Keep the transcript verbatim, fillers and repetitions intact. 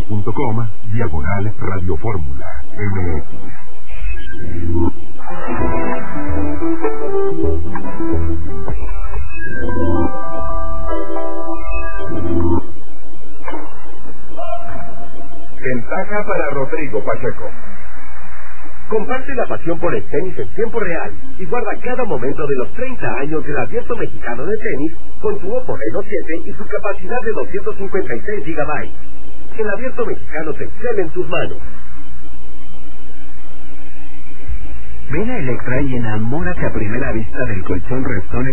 punto com, diagonal radiofórmula, M X. Ventaja para Rodrigo Pacheco. Comparte la pasión por el tenis en tiempo real y guarda cada momento de los treinta años del Abierto Mexicano de Tenis con tu Oppo Reno siete y su capacidad de doscientos cincuenta y seis gigabytes. El Abierto Mexicano te excede en tus manos. Ven a Electra y enamórate a primera vista del colchón Restone